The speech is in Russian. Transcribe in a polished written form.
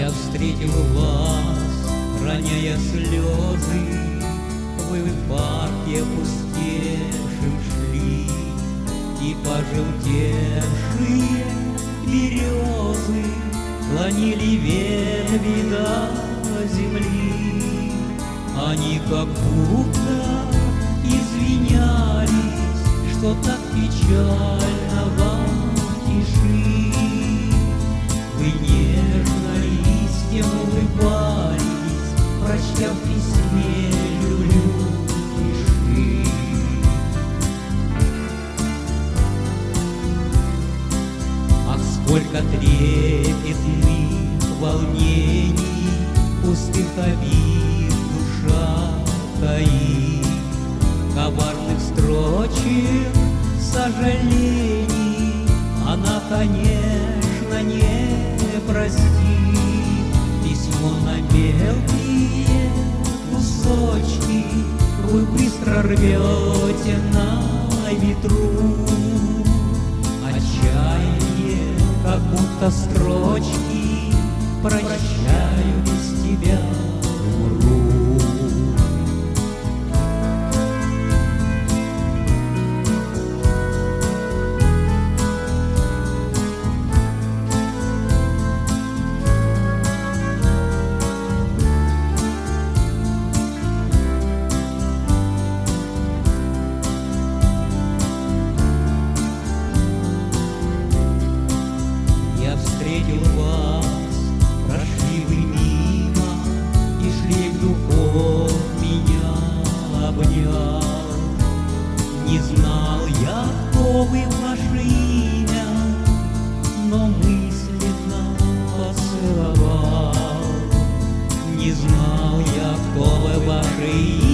Я встретил вас, роняя слезы, вы в парке опустевшим шли, и пожелтевшие березы клонили ветви до земли. Они как будто извинялись, что так печально вам в тиши. Вы нежно листьям улыбались, прочтя в письме «Люблю, пиши». Ах, сколько трепетных волнений, пустых обид душа таит, коварных строчек сожалений она, конечно, не простит. Письмо на мелкие кусочки вы быстро рвете на ветру. Отчаяние, как будто строчки, прощаю, без тебя умру. Встретил вас, прошли вы мимо, и шлейф духов меня обнял. Не знал я, кто вы, ваше имя, но мысленно поцеловал. Не знал я, кто вы, ваше имя,